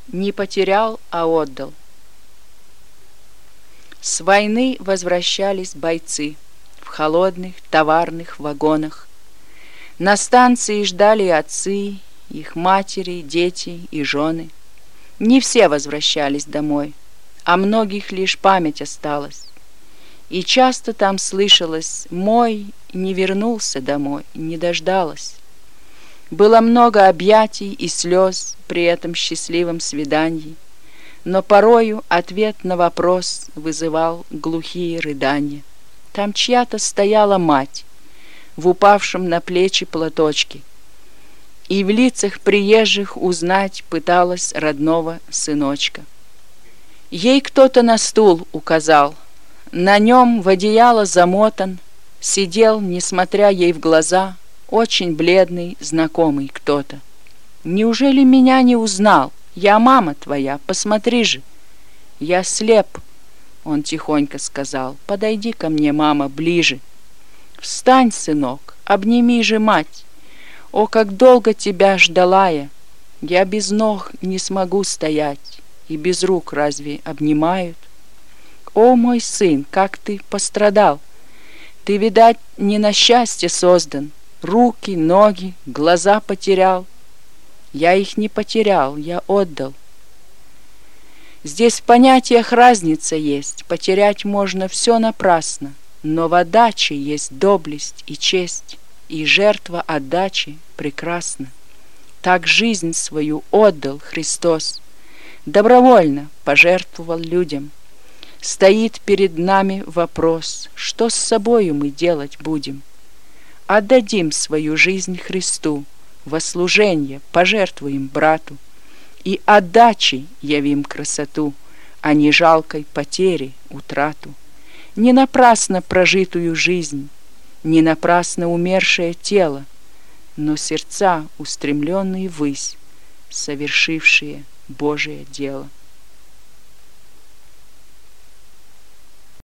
Не потерял, а отдал. С войны возвращались бойцы в холодных товарных вагонах. На станции ждали отцы, их матери, дети и жены. Не все возвращались домой, а многих лишь память осталась. И часто там слышалось: «Мой не вернулся домой, не дождалась». Было много объятий и слез при этом счастливом свидании, но порою ответ на вопрос вызывал глухие рыдания. Там чья-то стояла мать в упавшем на плечи платочке, и в лицах приезжих узнать пыталась родного сыночка. Ей кто-то на стул указал, на нем в одеяло замотан сидел, несмотря ей в глаза, очень бледный знакомый кто-то. «Неужели меня не узнал? Я мама твоя, посмотри же!» «Я слеп», — он тихонько сказал. «Подойди ко мне, мама, ближе. Встань, сынок, обними же мать. О, как долго тебя ждала я! Я без ног не смогу стоять, и без рук разве обнимают? О, мой сын, как ты пострадал! Ты, видать, не на счастье создан. Руки, ноги, глаза потерял. Я их не потерял, я отдал». Здесь в понятиях разница есть. Потерять можно все напрасно, но в отдаче есть доблесть и честь, и жертва отдачи прекрасна. Так жизнь свою отдал Христос, добровольно пожертвовал людям. Стоит перед нами вопрос: что с собою мы делать будем? Отдадим свою жизнь Христу, во служенье пожертвуем брату, и отдачей явим красоту, а не жалкой потери утрату. Не напрасно прожитую жизнь, не напрасно умершее тело, но сердца, устремленные ввысь, совершившие Божие дело.